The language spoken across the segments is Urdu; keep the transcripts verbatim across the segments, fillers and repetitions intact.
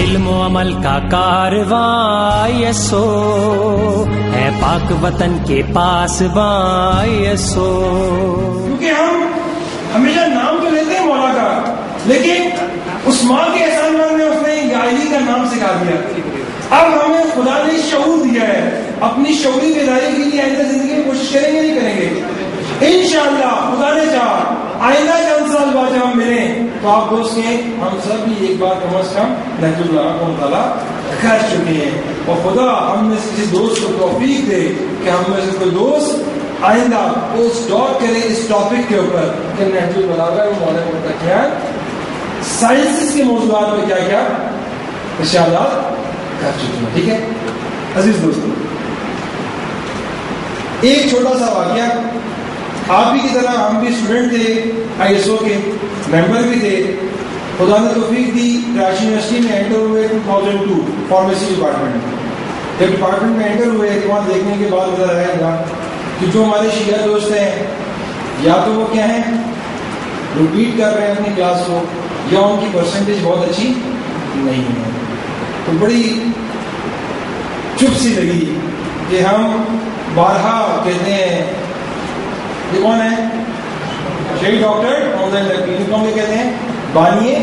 علم و عمل کا کارواں یسو ہے پاک وطن کے پاس باں یسو. کیونکہ ہم ہمیشہ نام تو لیتے ہیں مولا کا، لیکن اس ماں کے احسان مند نے اس نے یاہی کا نام سکھا دیا. اب ہمیں خدا نے شعور دیا ہے، اپنی شعوری بیداری کے لیے آئندہ زندگی میں کوشش کریں گے نہیں کریں گے انشاءاللہ. خدا نے چاہا آئندہ چند سال بعد جب ہم ملیں تو آپ دوست کہیں ہم سب بھی ایک بار کم از کم نہج اللہ کو مطالعہ کر چکے ہیں. اور خدا ہم میں سے کسی دوست کو توفیق دے کہ ہم میں سے کوئی دوست آئندہ پوسٹ ڈاک کرے اس ٹاپک کے اوپر کہ نہج البلاغہ و مولانا متقیان سائنسز کے موضوعات میں کیا کیا ارشادات کر چکے ہیں. ٹھیک ہے عزیز دوستو، ایک چھوٹا سا واقعہ. آپ ہی کی طرح ہم بھی اسٹوڈنٹ تھے، آئی ایس او کے ممبر بھی تھے. خدا نے توفیق دی کراچی یونیورسٹی میں انٹر ہوئے دو ہزار دو فارمیسی ڈپارٹمنٹ میں. جب ڈپارٹمنٹ میں انٹر ہوئے تو وہاں دیکھنے کے بعد نظر آیا گا کہ جو ہمارے شیعہ دوست ہیں یا تو وہ کیا ہیں ریپیٹ کر رہے ہیں اپنی کلاس کو، یا ان کی پرسنٹیج بہت اچھی نہیں ہے. تو بڑی چپ سی لگی کہ ہم بارہا کہتے ہیں یہ کون ہے شہید ڈاکٹر کون کہتے ہیں بانیے،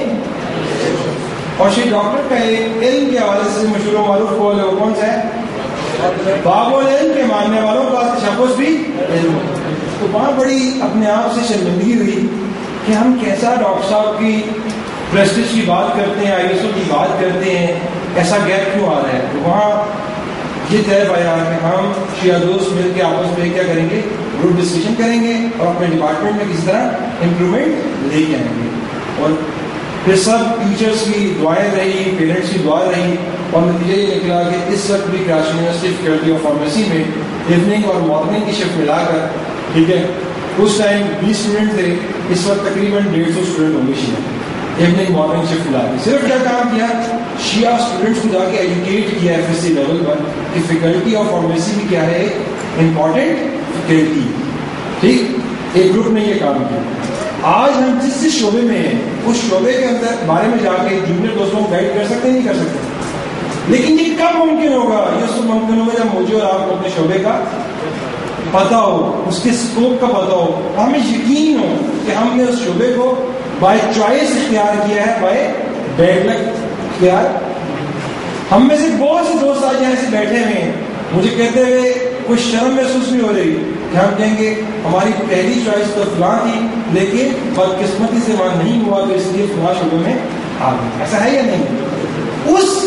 اور شہید ڈاکٹر کا ایک علم کے حوالے سے مشہور و معروف قول ہے وہ کون سا ہے باب العلم کے ماننے والوں کا تشخص بھی علم. تو وہاں بڑی اپنے آپ سے شرمندگی ہوئی کہ ہم کیسا ڈاکٹر صاحب کی پریسٹیج کی بات کرتے ہیں، آئی ایس او کی بات کرتے ہیں، ایسا گیپ کیوں آ رہا ہے. تو وہاں یہ طے پایا کہ ہم شیعہ دوست مل کے آپس میں کیا کریں گے گروپ ڈسکشن کریں گے اور اپنے ڈپارٹمنٹ میں کس طرح امپرومنٹ لے کے آئیں گے. اور پھر سب ٹیچرس کی دعائیں رہی، پیرنٹس کی دعا رہی، اور نتیجہ یہ نکلا کہ اس وقت بھی Karachi university faculty of pharmacy میں ایوننگ اور مارننگ کی شفٹ ملا کر ٹھیک ہے اس ٹائم بیس اسٹوڈنٹ تھے، اس وقت تقریباً ڈیڑھ سو اسٹوڈنٹ ہوں گے شیعہ. ایوننگ مارننگ شفٹ ملا کے صرف کیا کام کیا شیعہ اسٹوڈنٹس کو جا کے ایجوکیٹ کیا ایف ایس سی لیول پر کہ فیکلٹی آف فارمیسی بھی کیا ہے امپورٹنٹ فیکلٹی. ٹھیک ایک گروپ نے یہ کام کیا. آج ہم جس جس شعبے میں ہیں اس شعبے کے اندر بارے میں جا کے جونیئر دوستوں کو گائڈ کر سکتے ہیں نہیں کر سکتے. لیکن یہ کب ممکن ہوگا؟ یہ اس وقت ممکن ہوگا جب مجھے اور آپ کو اپنے شعبے کا پتا ہو، اس کے اسکوپ کا پتا ہو، ہمیں یقین ہو کہ ہم نے اس شعبے کو بائی چوائس اختیار کیا ہے، بائی بیڈ لک اختیار. ہم میں سے بہت سے دوست آج یہاں سے بیٹھے ہوئے ہیں، مجھے کہتے ہوئے کچھ شرم محسوس نہیں ہو رہی کہ ہم کہیں گے ہماری پہلی چوائس تو فلاں تھی لیکن بدقسمتی سے وہاں نہیں ہوا تو اس لیے فلاں شعبے میں آ گئے. ایسا ہے یا نہیں؟ اس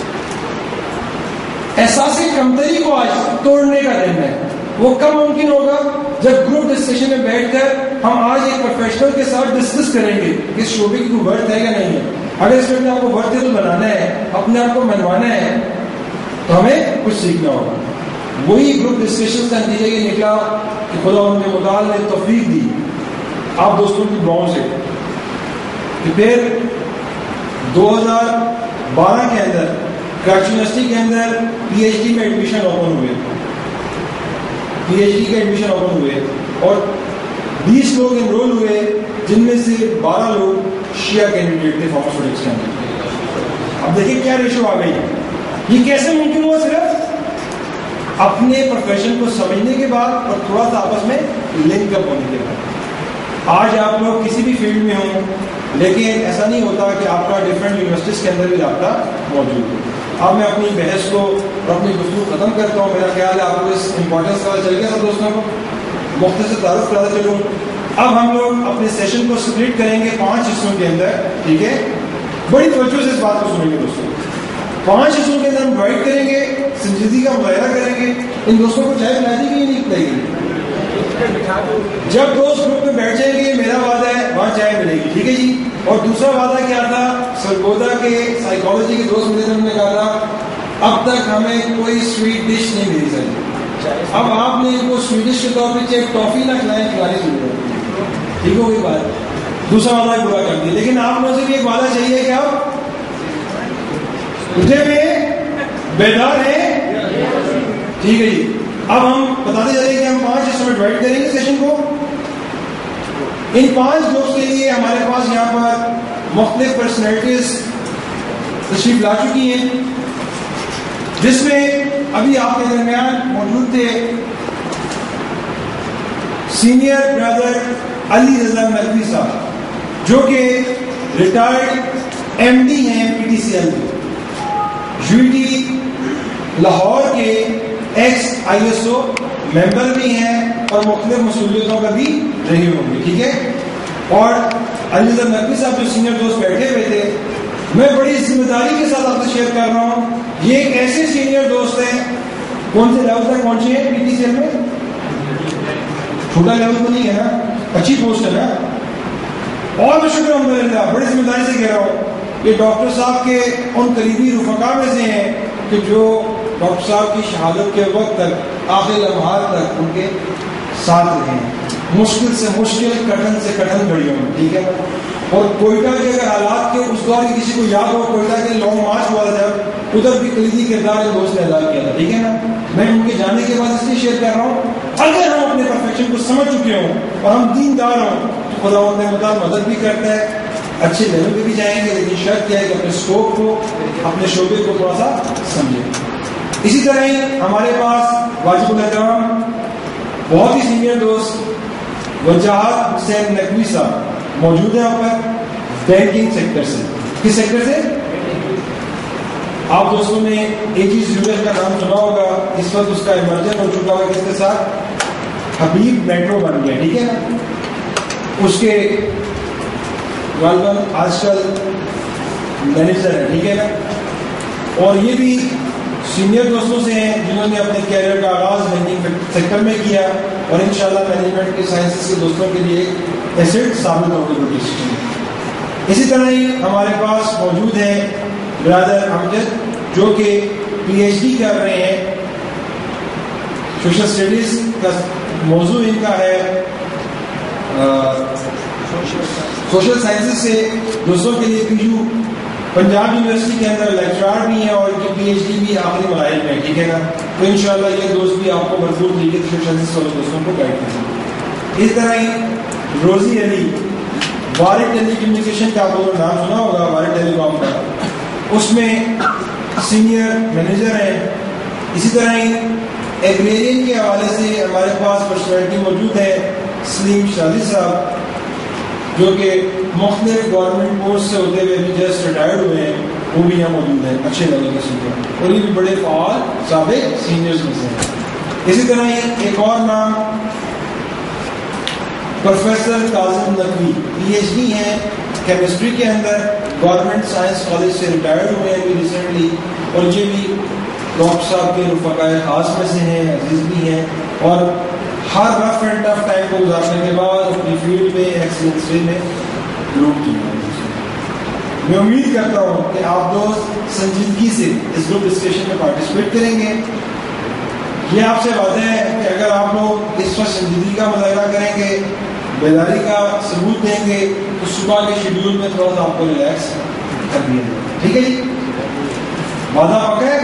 احساس کمتری کو آج توڑنے کا دن ہے. وہ کب ممکن ہوگا؟ جب گروپ ڈسکشن میں بیٹھ کر ہم آج ایک پروفیشنل کے ساتھ ڈسکس کریں گے کہ اس شعبے کی کوئی ورتھ ہے یا نہیں ہے. اگر اس میں آپ کو ورتھ ہے تو بنانا ہے، اپنے آپ کو منوانا ہے تو ہمیں کچھ سیکھنا ہوگا. وہی گروپ ڈسکشن کا نتیجہ یہ نکلا کہ خدا ان کے مطالعہ نے توفیق دی آپ دوستوں کی دعاؤں سے کہ پھر دو ہزار بارہ کے اندر کراچی یونیورسٹی کے اندر پی ایچ ڈی میں ایڈمیشن اوپن ہوئے پی ایچ ڈی کے ایڈمیشن اوپن ہوئے اور بیس لوگ انرول ہوئے جن میں سے بارہ لوگ شیعہ کینڈیڈیٹ تھے فارماسیوٹکس کے اندر. اب دیکھیں کیا ریشو آ گئی. یہ کیسے ممکن ہوا؟ صرف اپنے پروفیشن کو سمجھنے کے بعد اور تھوڑا سا آپس میں لنک اپ ہونے کے بعد. آج آپ لوگ کسی بھی فیلڈ میں ہوں لیکن ایسا نہیں ہوتا کہ آپ کا ڈفرینٹ یونیورسٹیز کے اندر بھی رابطہ موجود ہے. اب میں اپنی بحث کو اور اپنی گفتگو ختم کرتا ہوں. میرا خیال ہے آپ کو اس امپورٹنس کا چل گیا تھا دوستوں کو مختصر تعارف کراتا چلوں. اب ہم لوگ اپنے سیشن کو سپلٹ کریں گے پانچ حصوں کے اندر. ٹھیک ہے بڑی توجہ سے اس بات کو سنیں گے دوستوں. پانچ حصوں کے اندر ہم ڈرائیو کریں گے، سنجیدگی کا مظاہرہ کریں گے. ان دوستوں کو چائے پلائی دی گئی نہیں پلائی گئی. جب دوست گروپ میں بیٹھ جائیں گے میرا وعدہ ہے وہاں چائے ملے گی. ٹھیک ہے جی. اور دوسرا وعدہ کیا تھا؟ سرگودا کے سائیکالوجی کے دوست ملے تھے، انہوں نے کہا تھا اب تک ہمیں کوئی سویٹ ڈش نہیں ملی سکتی. اب آپ نے ان کو سویٹ ڈش کے طور پہ چاہے ٹافی نہ کھلائیں کھلانے کی ضرورت ہے. ٹھیک ہو گئی بات. دوسرا وعدہ پورا کر دیا. لیکن آپ مجھے بھی ایک وعدہ چاہیے کہ آپ اٹھے ہوئے بیدار ہیں. ٹھیک ہے جی. اب ہم بتاتے چلیں کہ ہم پانچ حصوں میں ڈیوائڈ کریں گے سیشن کو. ان پانچ گروپس کے لیے ہمارے پاس یہاں پر مختلف پرسنالٹیز تشریف لا چکی ہیں، جس میں ابھی آپ کے درمیان موجود تھے سینئر برادر علی رضا نقوی صاحب، جو کہ ریٹائرڈ ایم ڈی ہیں پی ٹی سی ایل کے، یو ٹی لاہور کے ایکس آئی ایس او ممبر بھی ہیں اور مختلف مسئولیتوں کا بھی رہے ہوں گے، ٹھیک ہے. اور علی رضا نقوی صاحب جو سینئر دوست بیٹھے ہوئے تھے، میں بڑی ذمہ داری کے ساتھ آپ سے شیئر کر رہا ہوں، یہ ایک ایسے سینئر دوست ہیں، کون سے لیول تک پہنچے ہیں پی ٹی سی ایل میں؟ چھوٹا لیول تو نہیں ہے نا، اچھی پوسٹ ہے نا. اور میں شکر الحمدللہ بڑی ذمہ داری سے کہہ رہا ہوں، یہ ڈاکٹر صاحب کے ان قریبی رفقا میں سے ہیں کہ جو ڈاکٹر صاحب کی شہادت کے وقت تک آخری لمحات تک ان کے ساتھ رہے ہیں، مشکل سے مشکل، کٹھن سے کٹھن گھڑیوں میں، ٹھیک ہے. اور کوئٹہ کے اگر حالات کے اس دور کی کسی کو یاد ہو، کوئٹہ کے لانگ مارچ ہوا تھا جب، ادھر بھی کلیدی کردار ایک دوست نے ادا کیا تھا، ٹھیک ہے نا. میں ان کے جانے کے بعد اس لیے شیئر کر رہا ہوں، اگر ہم اپنے پرفیکشن کو سمجھ چکے ہوں اور ہم دیندار ہوں تو خدا اپنے مدد مدد بھی کرتا ہے، اچھے لیول پہ بھی جائیں گے، لیکن شرط کیا ہے کہ اپنے اسکوپ کو، اپنے شعبے کو تھوڑا سا سمجھیں. اسی طرح ہی ہمارے پاس واجب الاحترام بہت ہی سینئر دوست وجاہت حسین نقوی صاحب موجود ہیں یہاں پر، بینکنگ سیکٹر سے. کس سیکٹر سے؟ آپ دوستوں نے اے جی زیولر کا نام سنا ہوگا، اس وقت اس کا ایمرجن ہو چکا ہوا کس کے ساتھ؟ حبیب میٹرو بن گیا، ٹھیک ہے نا. اس کے غالباً آج کل مینیجر ہے، ٹھیک ہے نا. اور یہ بھی سینئر دوستوں سے ہیں جنہوں نے اپنے کیریئر کا آغاز بینکنگ سیکٹر میں کیا اور انشاءاللہ مینجمنٹ کے سائنسز کے دوستوں کے لیے ایسیٹ ثابت ہوگی. اسی طرح ہی ہمارے پاس موجود ہیں برادر امجد، جو کہ پی ایچ ڈی کر رہے ہیں، سوشل اسٹڈیز کا موضوع ان کا ہے، سوشل سائنسز سے دوستوں کے لیے پی یو پنجاب یونیورسٹی کے اندر لیکچرار بھی ہیں اور ان کی پی ایچ ڈی بھی آخری مراحل میں، ٹھیک ہے نا. تو انشاءاللہ یہ دوست بھی آپ کو بھرپور طریقے سے سوشل سائنسز والے دوستوں کو گائڈ کریں گے. اس طرح ہی روزی علی، وارڈ ٹیلی کمیونیکیشن کا آپ لوگوں نے نام سنا ہوگا، وارڈ ٹیلی کام کا، اس میں سینئر مینیجر ہیں. اسی طرح ہی ایگریرین کے حوالے سے ہمارے پاس پرسنالٹی موجود ہے سلیم شادی صاحب، جو کہ مختلف گورنمنٹ پوسٹ سے ہوتے ہوئے بھی جسٹ ریٹائرڈ ہوئے ہیں، وہ بھی یہاں موجود ہیں، اچھے لیول کے سینئر، اور یہ بھی بڑے فعال سابق سینئرز میں سے ہیں. اسی طرح ہی ایک اور نام professor Kazim Naqvi, P H D ہیں کیمسٹری کے اندر، گورنمنٹ سائنس کالج سے ریٹائرڈ ہوئے ہیں بھی ریسنٹلی، اور یہ بھی ڈاکٹر صاحب کے رفقائے خاص میں سے ہیں، عزیز بھی ہیں، اور ہر رف اینڈ ٹف ٹائم کو گزارنے کے بعد اپنی فیلڈ میں ایکسلنس میں گروپ کی. میں امید کرتا ہوں کہ آپ دوست سنجیدگی سے اس گروپ ڈسکشن میں پارٹیسپیٹ کریں گے. یہ آپ سے وعدہ ہے کہ اگر آپ لوگ اس وقت سنجیدگی کا مظاہرہ کریں گے، بیداری کا ثبوت دیں گے، تو صبح کے شیڈیول میں تھوڑا سا آپ کو ریلیکس کر دیا جائے. ٹھیک ہے جی، وعدہ پکا ہے؟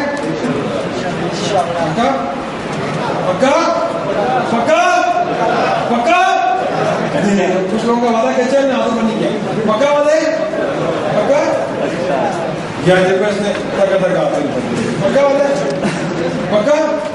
پکا پکا پکا پکا. کچھ لوگوں کا وعدہ کہتے ہیں، آدھوں نہیں کیا. پکا وعدہ ہے؟ پکا یا دیکھو اس نے پکا وعدہ ہے؟ پکا